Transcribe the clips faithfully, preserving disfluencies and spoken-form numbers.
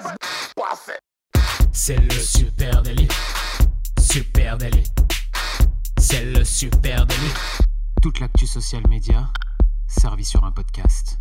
C'est le super délit. Super délit. C'est le super délit. Toute l'actu social média servie sur un podcast.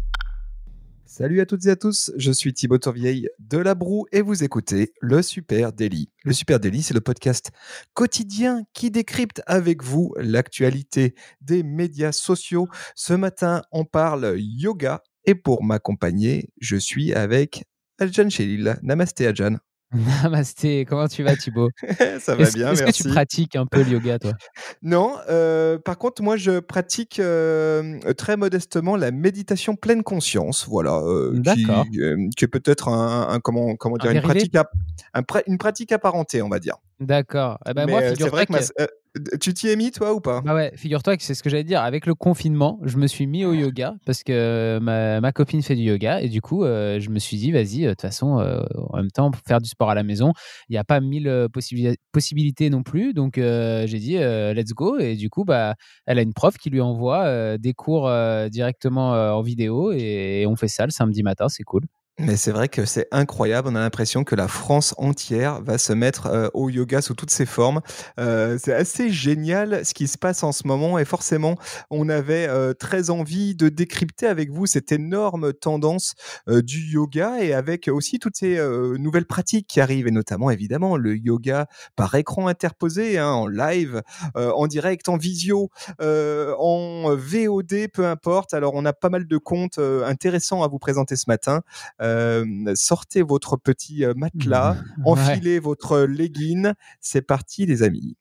Salut à toutes et à tous, je suis Thibaut Tourvieille de La Broue et vous écoutez le Super Daily. Le Super Daily, c'est le podcast quotidien qui décrypte avec vous l'actualité des médias sociaux. Ce matin, on parle yoga et pour m'accompagner, je suis avec Adjan Chélil. Namasté Adjan. Namasté, comment tu vas Thibaut? Ça va est-ce, bien, est-ce merci. que tu pratiques un peu le yoga toi? Non, euh, par contre moi je pratique euh, très modestement la méditation pleine conscience, voilà, euh, D'accord. qui, euh, qui est peut-être un, un- comment comment dire Un une dérivé? pratique à- un pra- une pratique apparentée, on va dire. D'accord. Eh ben Mais moi, euh, c'est vrai figure-toi que ma- que euh, tu t'y es mis toi ou pas? bah ouais, figure-toi que c'est ce que j'allais dire. Avec le confinement, je me suis mis au yoga parce que ma, ma copine fait du yoga et du coup, euh, je me suis dit, vas-y, euh, de toute façon, euh, en même temps, pour faire du sport à la maison, il n'y a pas mille euh, possibili- possibilités non plus. Donc, euh, j'ai dit, euh, let's go. Et du coup, bah, elle a une prof qui lui envoie euh, des cours euh, directement euh, en vidéo et, et on fait ça le samedi matin. C'est cool. Mais c'est vrai que c'est incroyable. On a l'impression que la France entière va se mettre euh, au yoga sous toutes ses formes. Euh, c'est assez génial ce qui se passe en ce moment. Et forcément, on avait euh, très envie de décrypter avec vous cette énorme tendance euh, du yoga et avec aussi toutes ces euh, nouvelles pratiques qui arrivent. Et notamment, évidemment, le yoga par écran interposé, hein, en live, euh, en direct, en visio, euh, en V O D, peu importe. Alors, on a pas mal de comptes euh, intéressants à vous présenter ce matin. Euh, sortez votre petit euh, matelas, Ouais. enfilez votre legging. C'est parti, les amis.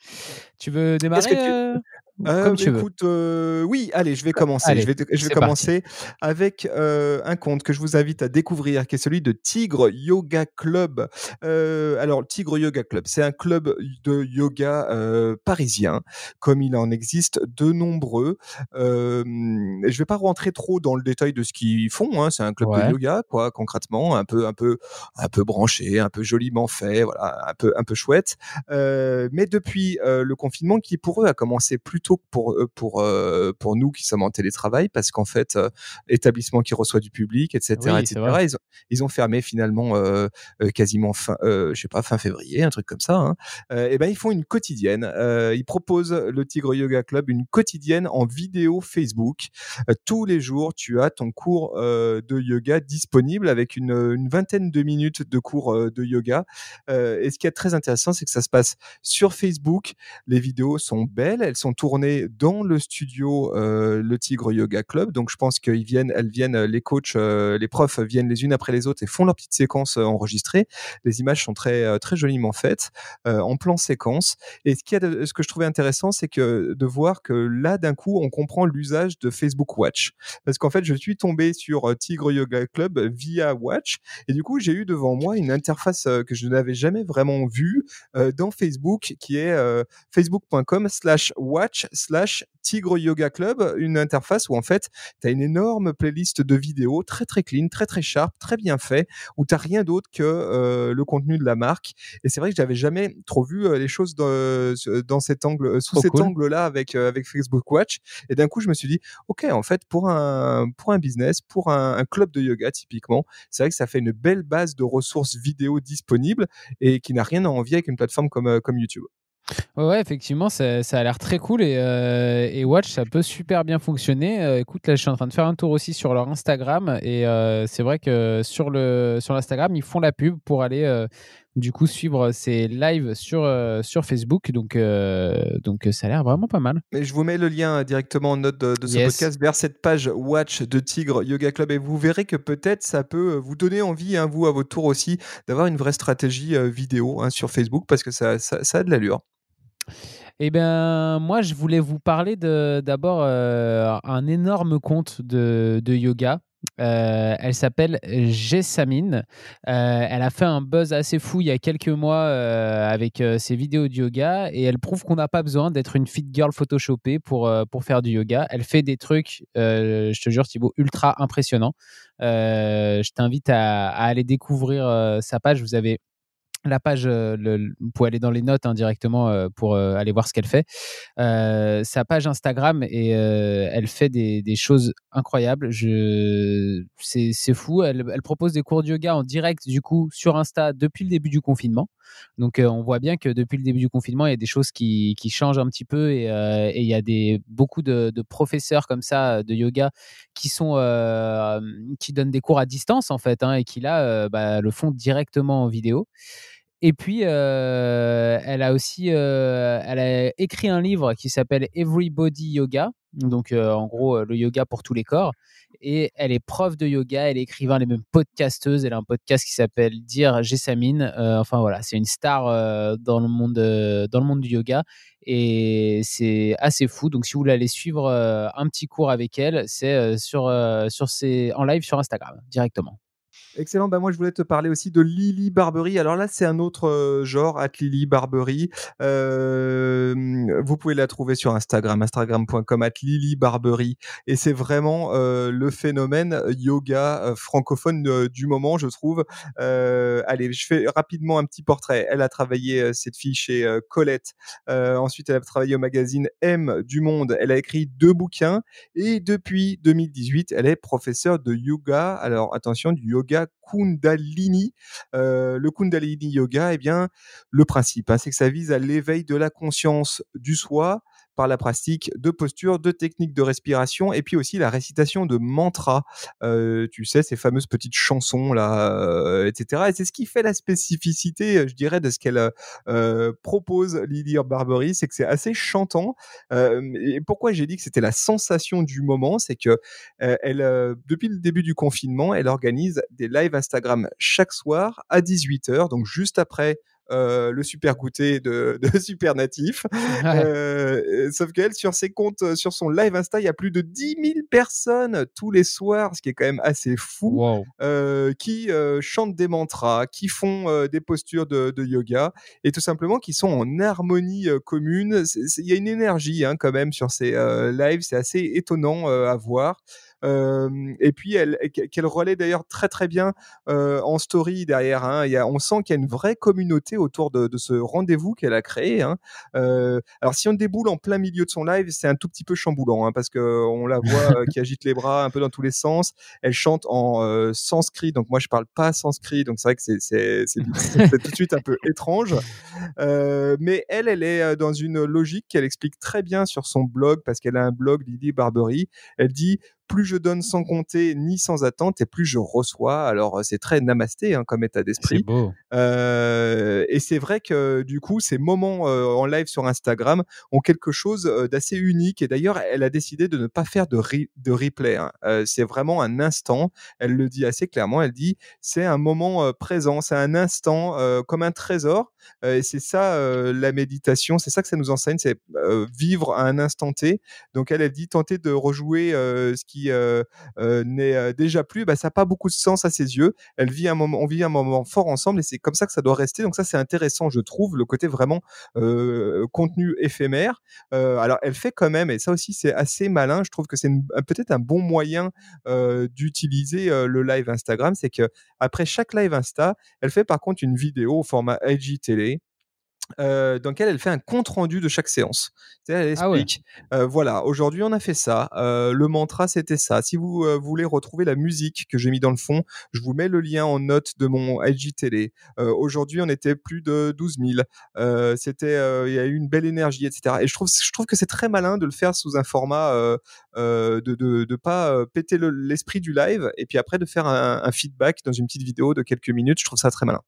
Tu veux Qu'est-ce que démarrer tu... euh, Euh, comme bah, tu veux? écoute, euh, oui, allez, je vais commencer. Allez, Je vais, je vais c'est parti. commencer avec euh, un compte que je vous invite à découvrir, qui est celui de Tigre Yoga Club. Euh, alors, Tigre Yoga Club, c'est un club de yoga euh, parisien, comme il en existe de nombreux. Euh, je vais pas rentrer trop dans le détail de ce qu'ils font. Hein. C'est un club de Ouais. yoga, quoi, concrètement, un peu, un peu, un peu branché, un peu joliment fait, voilà, un peu, un peu chouette. Euh, mais depuis euh, le confinement, qui pour eux a commencé plus tôt que pour euh, pour euh, pour nous qui sommes en télétravail, parce qu'en fait, euh, établissement qui reçoit du public, et cetera, Oui, c'est vrai. et cetera. Ils ont, ils ont fermé finalement euh, euh, quasiment fin, euh, je sais pas, fin février, un truc comme ça. Hein. Euh, et ben ils font une quotidienne. Euh, ils proposent le Tigre Yoga Club une quotidienne en vidéo Facebook. Euh, tous les jours, tu as ton cours euh, de yoga disponible avec une, une vingtaine de minutes de cours euh, de yoga. Euh, et ce qui est très intéressant, c'est que ça se passe sur Facebook. Les vidéos sont belles, elles sont tournées dans le studio euh, le Tigre Yoga Club. Donc je pense qu'ils viennent, elles viennent, les coachs, euh, les profs viennent les unes après les autres et font leurs petites séquences euh, enregistrées. Les images sont très euh, très joliment faites, euh, en plan séquence. Et ce, qui a de, ce que je trouvais intéressant, c'est que de voir que là d'un coup, on comprend l'usage de Facebook Watch, parce qu'en fait, je suis tombé sur euh, Tigre Yoga Club via Watch, et du coup, j'ai eu devant moi une interface euh, que je n'avais jamais vraiment vue euh, dans Facebook, qui est euh, facebook.com slash watch slash Tigre Yoga Club, une interface où en fait tu as une énorme playlist de vidéos très très clean, très très sharp, très bien fait, où tu n'as rien d'autre que euh, le contenu de la marque. Et c'est vrai que j'avais jamais trop vu euh, les choses dans, dans cet angle, sous Trop cet cool. angle-là avec euh, avec Facebook Watch. Et d'un coup je me suis dit ok, en fait pour un pour un business, pour un, un club de yoga typiquement, c'est vrai que ça fait une belle base de ressources vidéo disponibles et qui n'a rien à envier avec une plateforme comme euh, comme YouTube. Ouais, ouais, effectivement, ça, ça a l'air très cool et, euh, et Watch, ça peut super bien fonctionner. Euh, écoute, là, je suis en train de faire un tour aussi sur leur Instagram et euh, c'est vrai que sur le sur l'Instagram, ils font la pub pour aller euh, du coup suivre ces lives sur euh, sur Facebook. Donc euh, donc ça a l'air vraiment pas mal. Mais je vous mets le lien directement en note de, de ce Yes. podcast vers cette page Watch de Tigre Yoga Club et vous verrez que peut-être ça peut vous donner envie, hein, vous à votre tour aussi, d'avoir une vraie stratégie euh, vidéo hein, sur Facebook parce que ça, ça, ça a de l'allure. Eh bien, moi, je voulais vous parler de d'abord euh, un énorme compte de, de yoga. Euh, elle s'appelle Jessamine. Euh, elle a fait un buzz assez fou il y a quelques mois euh, avec euh, ses vidéos de yoga et elle prouve qu'on n'a pas besoin d'être une fit girl photoshopée pour, euh, pour faire du yoga. Elle fait des trucs, euh, je te jure Thibaut, ultra impressionnants. Euh, je t'invite à, à aller découvrir euh, sa page. Vous avez la page, euh, le, le- vous pouvez aller dans les notes hein, directement euh, pour euh, aller voir ce qu'elle fait. Euh, sa page Instagram et euh, elle fait des, des choses incroyables. Je, c'est, c'est fou. Elle, elle propose des cours de yoga en direct du coup sur Insta depuis le début du confinement. Donc euh, on voit bien que depuis le début du confinement, il y a des choses qui, qui changent un petit peu et, euh, et il y a des, beaucoup de, de professeurs comme ça de yoga qui sont euh, qui donnent des cours à distance en fait hein, et qui là euh, bah, le font directement en vidéo. Et puis, euh, elle a aussi euh, elle a écrit un livre qui s'appelle Everybody Yoga. Donc, euh, en gros, euh, le yoga pour tous les corps. Et elle est prof de yoga, elle est écrivain, elle est même podcasteuse. Elle a un podcast qui s'appelle Dire Jessamine. Euh, enfin, voilà, c'est une star euh, dans, le monde, euh, dans le monde du yoga. Et c'est assez fou. Donc, si vous voulez aller suivre euh, un petit cours avec elle, c'est euh, sur, euh, sur ses, en live sur Instagram, directement. Excellent. Bah moi, je voulais te parler aussi de Lily Barbery. Alors là, c'est un autre euh, genre, at Lily Barbery. Euh, vous pouvez la trouver sur Instagram, instagram point com, at Lily Barbery. Et c'est vraiment euh, le phénomène yoga euh, francophone euh, du moment, je trouve. Euh, allez, je fais rapidement un petit portrait. Elle a travaillé, euh, cette fille, chez euh, Colette. Euh, ensuite, elle a travaillé au magazine M du Monde. Elle a écrit deux bouquins. Et depuis deux mille dix-huit, elle est professeure de yoga. Alors attention, du yoga Kundalini. Euh, le Kundalini Yoga, eh bien, le principe, hein, c'est que ça vise à l'éveil de la conscience du soi par la pratique de postures, de techniques de respiration et puis aussi la récitation de mantras. Euh, tu sais, ces fameuses petites chansons là, euh, et cetera. Et c'est ce qui fait la spécificité, je dirais, de ce qu'elle euh, propose, Lily Barbery, c'est que c'est assez chantant. Euh, et pourquoi j'ai dit que c'était la sensation du moment, c'est que euh, elle, euh, depuis le début du confinement, elle organise des lives Instagram chaque soir à dix-huit heures, donc juste après euh, le super goûter de, de Super Natif. Ouais. Euh, sauf qu'elle, sur ses comptes, sur son live Insta, il y a plus de dix mille personnes tous les soirs, ce qui est quand même assez fou, Wow. euh, qui euh, chantent des mantras, qui font euh, des postures de, de yoga, et tout simplement qui sont en harmonie euh, commune. Il y a une énergie hein, quand même sur ces euh, lives, c'est assez étonnant euh, à voir. Euh, et puis elle, qu'elle relaie d'ailleurs très très bien euh, en story derrière. Hein. Il y a, on sent qu'il y a une vraie communauté autour de, de ce rendez-vous qu'elle a créé. Hein. Euh, alors si on déboule en plein milieu de son live, c'est un tout petit peu chamboulant hein, parce que on la voit euh, qui agite les bras un peu dans tous les sens. Elle chante en euh, sanskrit, donc moi je parle pas sanskrit, donc c'est vrai que c'est, c'est, c'est, c'est tout de suite un peu étrange. Euh, mais elle, elle est dans une logique qu'elle explique très bien sur son blog parce qu'elle a un blog, Lily Barbery. Elle dit plus je donne sans compter ni sans attente et plus je reçois. Alors c'est très namasté hein, comme état d'esprit. C'est beau. Euh, et c'est vrai que du coup ces moments euh, en live sur Instagram ont quelque chose euh, d'assez unique. Et d'ailleurs elle a décidé de ne pas faire de, re- de replay. Hein. Euh, c'est vraiment un instant. Elle le dit assez clairement. Elle dit c'est un moment euh, présent, c'est un instant euh, comme un trésor. Euh, et c'est ça euh, la méditation. C'est ça que ça nous enseigne, c'est euh, vivre à un instant T. Donc elle, elle dit tenter de rejouer euh, ce qui euh, euh, n'est euh, déjà plus, bah, ça n'a pas beaucoup de sens à ses yeux. Elle vit un moment, on vit un moment fort ensemble et c'est comme ça que ça doit rester. Donc ça, c'est intéressant, je trouve, le côté vraiment euh, contenu éphémère. Euh, alors elle fait quand même, et ça aussi c'est assez malin, je trouve que c'est une, peut-être un bon moyen euh, d'utiliser euh, le live Instagram, c'est que après chaque live Insta, elle fait par contre une vidéo au format I G T V. Euh, dans lequel elle fait un compte rendu de chaque séance. C'est-à-dire, elle Ah ouais. explique, euh, voilà, aujourd'hui on a fait ça, euh, le mantra c'était ça. Si vous euh, voulez retrouver la musique que j'ai mis dans le fond, je vous mets le lien en note de mon I G Télé. Euh, aujourd'hui on était plus de douze mille. Euh, c'était, euh, il y a eu une belle énergie, et cetera. Et je trouve, je trouve que c'est très malin de le faire sous un format euh, euh, de, de, de pas euh, péter le, l'esprit du live et puis après de faire un, un feedback dans une petite vidéo de quelques minutes. Je trouve ça très malin.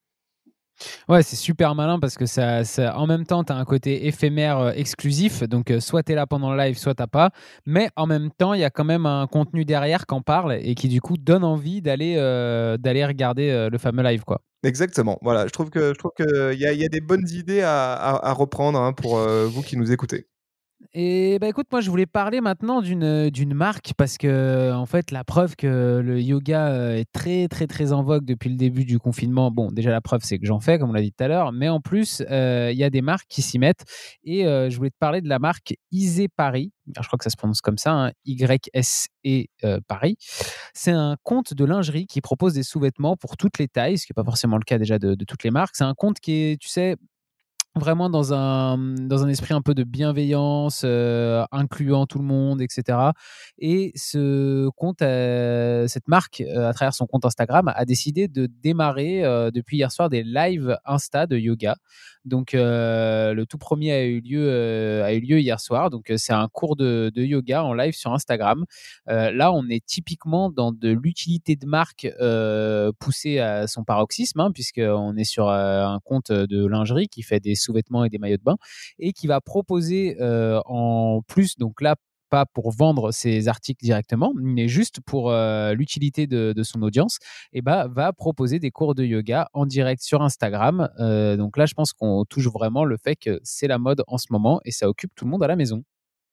Ouais, c'est super malin parce que ça, ça en même temps, tu as un côté éphémère euh, exclusif. Donc, euh, soit tu es là pendant le live, soit tu pas. Mais en même temps, il y a quand même un contenu derrière qui en parle et qui, du coup, donne envie d'aller euh, d'aller regarder euh, le fameux live, quoi. Exactement. Voilà, je trouve que je trouve que il y a, il y a des bonnes idées à, à, à reprendre hein, pour euh, vous qui nous écoutez. Et bah écoute, moi je voulais parler maintenant d'une d'une marque parce que en fait la preuve que le yoga euh, est très très très en vogue depuis le début du confinement. Bon, déjà la preuve c'est que j'en fais comme on l'a dit tout à l'heure, mais en plus euh, il y a des marques qui s'y mettent et euh, je voulais te parler de la marque Isé Paris. Alors, je crois que ça se prononce comme ça, hein, Y S E euh, Paris. C'est un compte de lingerie qui propose des sous-vêtements pour toutes les tailles, ce qui n'est pas forcément le cas déjà de, de toutes les marques. C'est un compte qui est, tu sais, vraiment dans un, dans un esprit un peu de bienveillance, euh, incluant tout le monde, et cetera. Et ce compte, euh, cette marque, euh, à travers son compte Instagram, a décidé de démarrer euh, depuis hier soir des lives Insta de yoga. Donc, euh, le tout premier a eu lieu, euh, a eu lieu hier soir. Donc, euh, c'est un cours de, de yoga en live sur Instagram. Euh, là, on est typiquement dans de l'utilité de marque euh, poussée à son paroxysme, hein, puisqu'on est sur euh, un compte de lingerie qui fait des sous-vêtements et des maillots de bain et qui va proposer euh, en plus, donc là, pas pour vendre ses articles directement, mais juste pour euh, l'utilité de, de son audience, et bah, va proposer des cours de yoga en direct sur Instagram. Euh, donc là, je pense qu'on touche vraiment le fait que c'est la mode en ce moment et ça occupe tout le monde à la maison.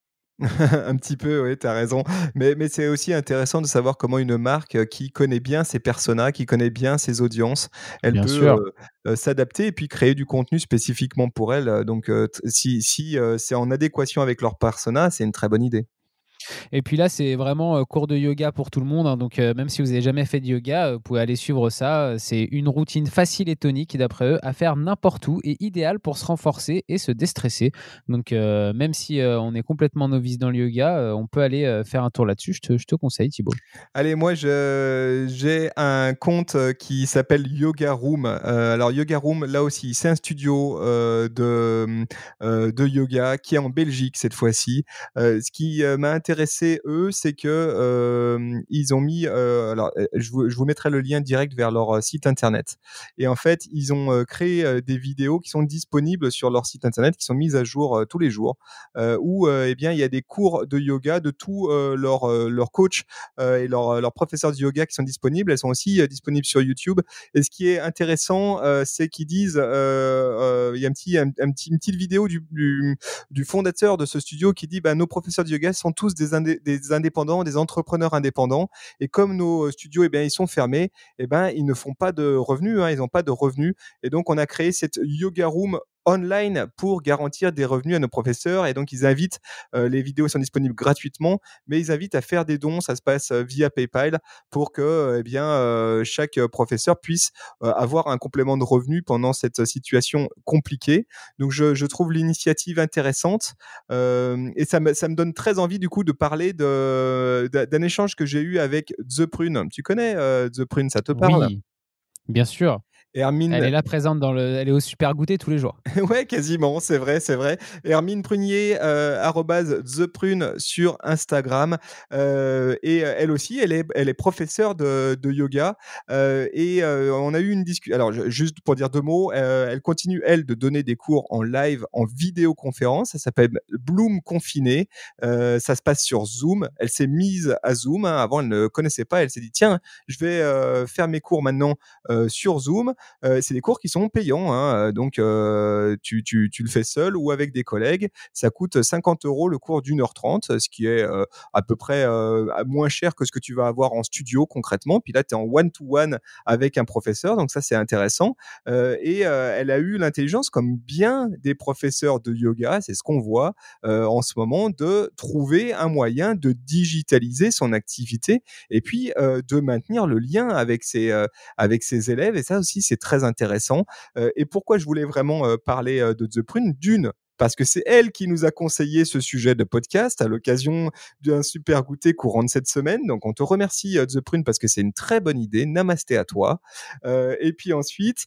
Un petit peu, oui, tu as raison. Mais, mais c'est aussi intéressant de savoir comment une marque euh, qui connaît bien ses personas, qui connaît bien ses audiences, elle Bien peut sûr. euh, euh, s'adapter et puis créer du contenu spécifiquement pour elle. Euh, Donc, euh, t- si, si euh, c'est en adéquation avec leur persona, c'est une très bonne idée. Et puis là, c'est vraiment euh, cours de yoga pour tout le monde, hein. Donc, euh, même si vous n'avez jamais fait de yoga, euh, vous pouvez aller suivre ça. Euh, C'est une routine facile et tonique, d'après eux, à faire n'importe où et idéale pour se renforcer et se déstresser. Donc, euh, même si euh, on est complètement novice dans le yoga, euh, on peut aller euh, faire un tour là-dessus. Je te, je te conseille, Thibaut. Allez, moi, je, j'ai un compte euh, qui s'appelle Yoga Room. Euh, alors, Yoga Room, là aussi, c'est un studio euh, de, euh, de yoga qui est en Belgique cette fois-ci. Euh, ce qui euh, m'a intéressé, eux, c'est que euh, ils ont mis. Euh, alors, euh, je vous, je vous mettrai le lien direct vers leur euh, site internet. Et en fait, ils ont euh, créé euh, des vidéos qui sont disponibles sur leur site internet, qui sont mises à jour euh, tous les jours, euh, où euh, eh bien, il y a des cours de yoga de tous euh, leurs euh, leurs coachs euh, et leurs, leurs professeurs de yoga qui sont disponibles. Elles sont aussi euh, disponibles sur YouTube. Et ce qui est intéressant, euh, c'est qu'ils disent, euh, euh, il y a un petit, un, un petit, une petite vidéo du, du, du fondateur de ce studio qui dit, bah, nos professeurs de yoga sont tous des, indé- des indépendants, des entrepreneurs indépendants. Et comme nos studios, eh bien, ils sont fermés, eh ben, ils ne font pas de revenus, hein, ils n'ont pas de revenus. Et donc, on a créé cette yoga room online pour garantir des revenus à nos professeurs. Et donc, ils invitent, euh, les vidéos sont disponibles gratuitement, mais ils invitent à faire des dons. Ça se passe euh, via PayPal pour que euh, eh bien, euh, chaque professeur puisse euh, avoir un complément de revenus pendant cette situation compliquée. Donc, je, je trouve l'initiative intéressante euh, et ça me, ça me donne très envie du coup de parler de, d'un échange que j'ai eu avec The Prune. Tu connais euh, The Prune, ça te parle? Oui, bien sûr. Elle Hermine est là présente dans le. Elle est au super goûter tous les jours. Ouais, quasiment, c'est vrai, c'est vrai. Hermine Prunier, euh, arrobase The Prune sur Instagram. Euh, et euh, elle aussi, elle est, elle est professeure de, de yoga. Euh, et euh, on a eu une discussion. Alors, je- juste pour dire deux mots, euh, elle continue, elle, de donner des cours en live, en vidéoconférence. Ça s'appelle Bloom Confiné. Euh, ça se passe sur Zoom. Elle s'est mise à Zoom, hein. Avant, elle ne connaissait pas. Elle s'est dit, tiens, je vais euh, faire mes cours maintenant euh, sur Zoom. Euh, c'est des cours qui sont payants, hein. Donc, euh, tu, tu, tu le fais seul ou avec des collègues. Ça coûte cinquante euros le cours d'une heure trente, ce qui est euh, à peu près euh, moins cher que ce que tu vas avoir en studio concrètement. Puis là, tu es en one-to-one avec un professeur, donc ça, c'est intéressant. Euh, et euh, elle a eu l'intelligence, comme bien des professeurs de yoga, c'est ce qu'on voit euh, en ce moment, de trouver un moyen de digitaliser son activité et puis euh, de maintenir le lien avec ses, euh, avec ses élèves. Et ça aussi, c'est très intéressant. Euh, et pourquoi je voulais vraiment euh, parler euh, de The Prune? D'une, parce que c'est elle qui nous a conseillé ce sujet de podcast à l'occasion d'un super goûter courant de cette semaine. Donc, on te remercie, euh, The Prune, parce que c'est une très bonne idée. Namasté à toi. Euh, et puis ensuite,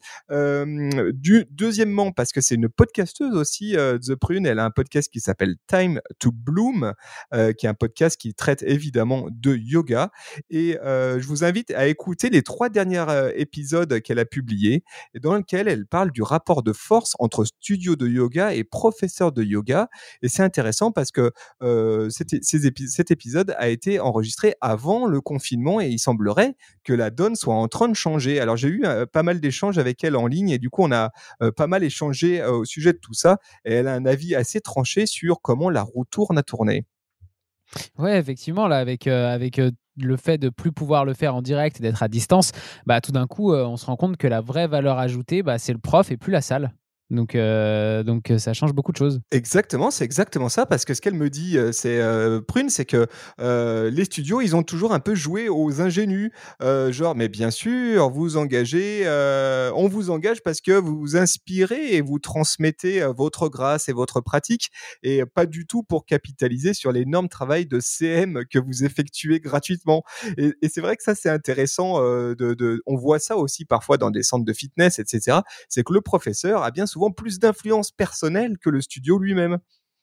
euh, du, deuxièmement, parce que c'est une podcasteuse aussi, euh, The Prune. Elle a un podcast qui s'appelle Time to Bloom, euh, qui est un podcast qui traite évidemment de yoga. Et euh, je vous invite à écouter les trois derniers euh, épisodes qu'elle a publiés, et dans lequel elle parle du rapport de force entre studio de yoga et professeur professeur de yoga. Et c'est intéressant parce que euh, cet, ces épi- cet épisode a été enregistré avant le confinement et il semblerait que la donne soit en train de changer. Alors j'ai eu euh, pas mal d'échanges avec elle en ligne et du coup on a euh, pas mal échangé euh, au sujet de tout ça. Et elle a un avis assez tranché sur comment la roue tourne à tourner. Ouais, effectivement, là, avec, euh, avec euh, le fait de plus pouvoir le faire en direct et d'être à distance, bah, tout d'un coup, euh, on se rend compte que la vraie valeur ajoutée, bah, c'est le prof et plus la salle. Donc, euh, donc euh, ça change beaucoup de choses. Exactement, c'est exactement ça, parce que ce qu'elle me dit, euh, c'est euh, Prune, c'est que euh, les studios, ils ont toujours un peu joué aux ingénus, euh, genre, mais bien sûr, vous engagez, euh, on vous engage parce que vous vous inspirez et vous transmettez euh, votre grâce et votre pratique, et pas du tout pour capitaliser sur l'énorme travail de C M que vous effectuez gratuitement. Et, et c'est vrai que ça, c'est intéressant. Euh, de, de, on voit ça aussi parfois dans des centres de fitness, et cetera. C'est que le professeur a bien souvent plus d'influence personnelle que le studio lui-même.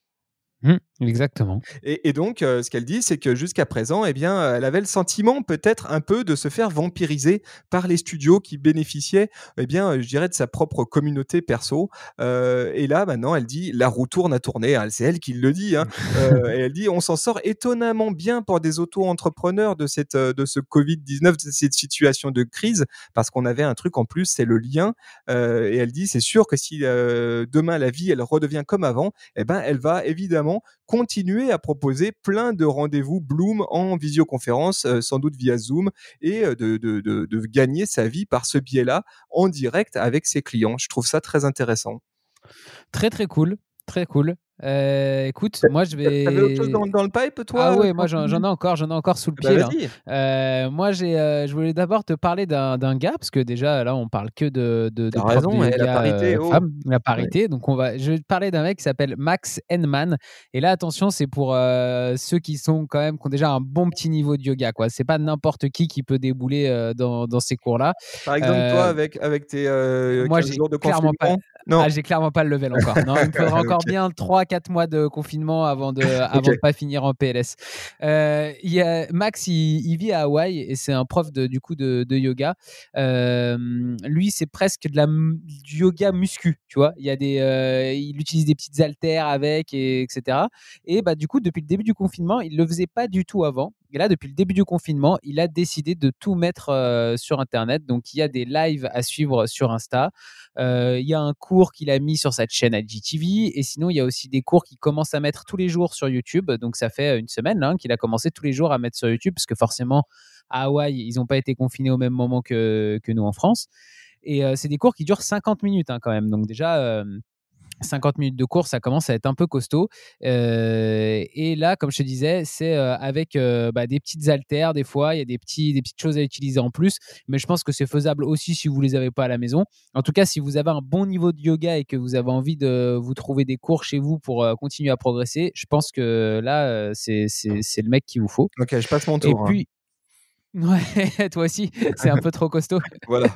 Mmh, exactement. Et, et donc, euh, ce qu'elle dit, c'est que jusqu'à présent, eh bien, elle avait le sentiment peut-être un peu de se faire vampiriser par les studios qui bénéficiaient, eh bien, je dirais, de sa propre communauté perso. Euh, et là, maintenant, elle dit, la roue tourne à tourner. Hein, c'est elle qui le dit. Hein. Euh, et elle dit, on s'en sort étonnamment bien pour des auto-entrepreneurs de cette, de ce covid dix-neuf, de cette situation de crise, parce qu'on avait un truc en plus, c'est le lien. Euh, et elle dit, c'est sûr que si euh, demain la vie, elle redevient comme avant, eh ben, elle va évidemment continuer à proposer plein de rendez-vous Bloom en visioconférence, euh, sans doute via Zoom, et euh, de, de, de, de gagner sa vie par ce biais-là en direct avec ses clients. Je trouve ça très intéressant. Très, très cool. Très cool. Euh, écoute, moi je vais. T'avais autre chose dans, dans le pipe, toi? Ah ouais, moi j'en, j'en ai encore, j'en ai encore sous le Bah, pied là. vas-y. Euh, moi j'ai, euh, je voulais d'abord te parler d'un, d'un gars parce que déjà là on parle que de de, de T'as profs de raison, yoga la parité, euh, oh. femmes, la parité. Donc on va, je vais te parler d'un mec qui s'appelle Max Henman. Et là attention, c'est pour euh, ceux qui sont quand même qui ont déjà un bon petit niveau de yoga quoi. C'est pas n'importe qui qui peut débouler euh, dans dans ces cours là. Par exemple, Euh, toi, avec, avec tes euh, moi quinze j'ai jours de clairement pas. confinement. Non. Ah, j'ai clairement pas le level encore. Non, il me faudra encore Okay. bien trois quatre mois de confinement avant de, avant Okay. de pas finir en P L S. Euh, il y a, Max, il, il vit à Hawaï et c'est un prof de, du coup de, de yoga. Euh, lui, c'est presque de la, du yoga muscu, tu vois. Il y a des, euh, il utilise des petites haltères avec, et, etc. Et bah, du coup, depuis le début du confinement, il le faisait pas du tout avant. Et là, depuis le début du confinement, il a décidé de tout mettre euh, sur Internet. Donc, il y a des lives à suivre sur Insta. Euh, il y a un cours qu'il a mis sur sa chaîne I G T V. Et sinon, il y a aussi des cours qu'il commence à mettre tous les jours sur YouTube. Donc, ça fait une semaine là, qu'il a commencé tous les jours à mettre sur YouTube. Parce que forcément, à Hawaï, ils n'ont pas été confinés au même moment que, que nous en France. Et euh, c'est des cours qui durent cinquante minutes hein, quand même. Donc, déjà... Euh, cinquante minutes de cours, ça commence à être un peu costaud. Euh, et là, comme je te disais, c'est euh, avec euh, bah, des petites haltères, des fois, il y a des, petits, des petites choses à utiliser en plus. Mais je pense que c'est faisable aussi si vous ne les avez pas à la maison. En tout cas, si vous avez un bon niveau de yoga et que vous avez envie de vous trouver des cours chez vous pour euh, continuer à progresser, je pense que là, euh, c'est, c'est, c'est le mec qu'il vous faut. Ok, je passe mon tour. Et puis, hein. Ouais, toi aussi, c'est un peu trop costaud. Voilà.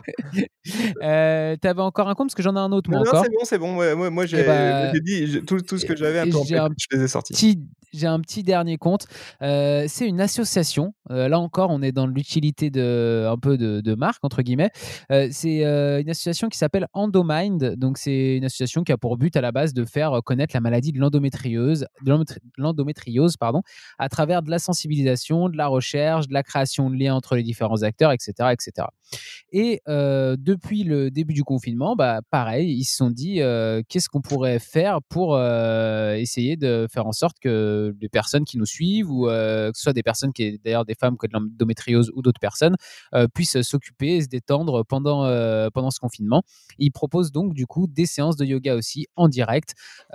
euh, T'avais encore un compte parce que j'en ai un autre, moi non, encore. Non, c'est bon, c'est bon. Ouais, moi, moi, j'ai, bah, j'ai dit j'ai, tout, tout ce que j'avais un peu en tête, je les ai sortis. Petit, j'ai un petit dernier compte. Euh, c'est une association. Euh, là encore, on est dans l'utilité de un peu de, de marque entre guillemets. Euh, c'est euh, une association qui s'appelle Endomind. Donc c'est une association qui a pour but à la base de faire connaître la maladie de l'endométriose, de l'endométriose pardon, à travers de la sensibilisation, de la recherche, de la création de liens entre les différents acteurs, et cetera, et cetera. Et euh, depuis le début du confinement, bah pareil, ils se sont dit euh, qu'est-ce qu'on pourrait faire pour euh, essayer de faire en sorte que les personnes qui nous suivent ou euh, que ce soit des personnes qui d'ailleurs des femmes qui ont de l'endométriose ou d'autres personnes euh, puissent s'occuper et se détendre pendant euh, pendant ce confinement. Ils proposent donc du coup des séances de yoga aussi en direct,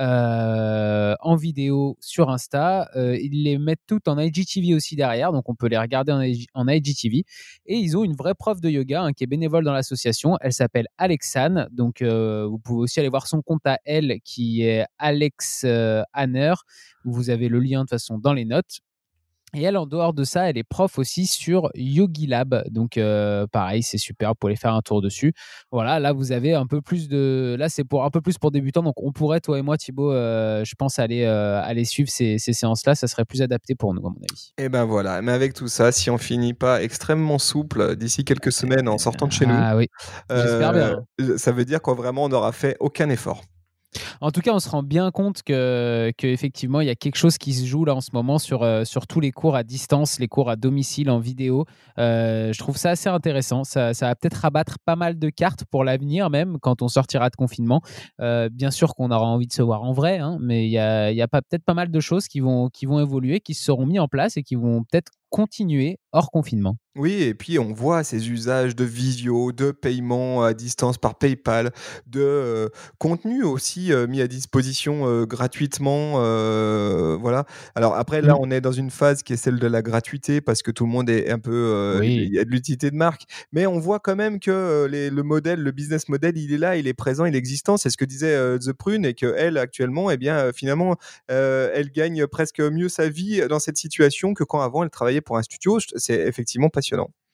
euh, en vidéo sur Insta. Euh, ils les mettent toutes en I G T V aussi derrière, donc on peut les regarder en, en I G T V. Et ils ont une vraie prof de yoga hein, qui est bénévole dans l'association. Elle s'appelle Alexane. Donc, euh, vous pouvez aussi aller voir son compte à elle qui est Alex euh, Hanner. Vous avez le lien de toute façon dans les notes. Et elle, en dehors de ça, elle est prof aussi sur Yogilab. Donc, euh, pareil, c'est super. Vous pouvez aller faire un tour dessus. Voilà, là, vous avez un peu plus de... Là, c'est pour un peu plus pour débutants. Donc, on pourrait, toi et moi, Thibaut, euh, je pense, aller, euh, aller suivre ces, ces séances-là. Ça serait plus adapté pour nous, à mon avis. Et ben voilà. Mais avec tout ça, si on finit pas extrêmement souple d'ici quelques semaines en sortant de chez ah, nous, oui. J'espère euh, bien. ça veut dire qu'on vraiment, on n'aura fait aucun effort. En tout cas, on se rend bien compte que, que effectivement, il y a quelque chose qui se joue là en ce moment sur, euh, sur tous les cours à distance, les cours à domicile en vidéo. Euh, je trouve ça assez intéressant. Ça, ça va peut-être rabattre pas mal de cartes pour l'avenir, même quand on sortira de confinement. Euh, bien sûr qu'on aura envie de se voir en vrai, hein, mais il y a, il y a pas, peut-être pas mal de choses qui vont, qui vont évoluer, qui seront mises en place et qui vont peut-être continuer hors confinement. Oui, et puis on voit ces usages de visio, de paiement à distance par PayPal, de euh, contenu aussi euh, mis à disposition euh, gratuitement. euh, voilà. Alors après, là, Mm. on est dans une phase qui est celle de la gratuité parce que tout le monde est un peu. euh, Il Oui. y a de l'utilité de marque, mais on voit quand même que euh, les- le modèle, le business model, il est là, il est présent, il est existant. C'est ce que disait euh, The Prune et que elle actuellement, eh bien, euh, finalement, euh, elle gagne presque mieux sa vie dans cette situation que quand avant elle travaillait pour un studio. C'est effectivement passionnant.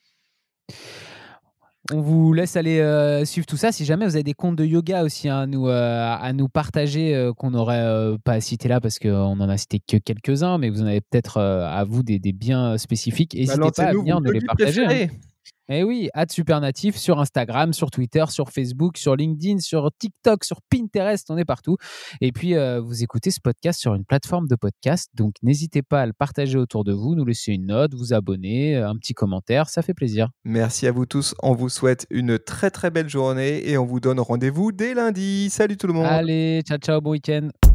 On vous laisse aller euh, suivre tout ça. Si jamais vous avez des comptes de yoga aussi hein, à, nous, euh, à nous partager, euh, qu'on n'aurait euh, pas cité là parce qu'on n'en a cité que quelques-uns, mais vous en avez peut-être euh, à vous des, des biens spécifiques. N'hésitez pas à Lancez-nous vos venir nous les yogis partager. Hein. préférés. Eh oui, @supernatif sur Instagram, sur Twitter, sur Facebook, sur LinkedIn, sur TikTok, sur Pinterest, on est partout. Et puis, euh, vous écoutez ce podcast sur une plateforme de podcast, donc n'hésitez pas à le partager autour de vous, nous laisser une note, vous abonner, un petit commentaire, ça fait plaisir. Merci à vous tous. On vous souhaite une très très belle journée et on vous donne rendez-vous dès lundi. Salut tout le monde. Allez, ciao ciao, bon week-end.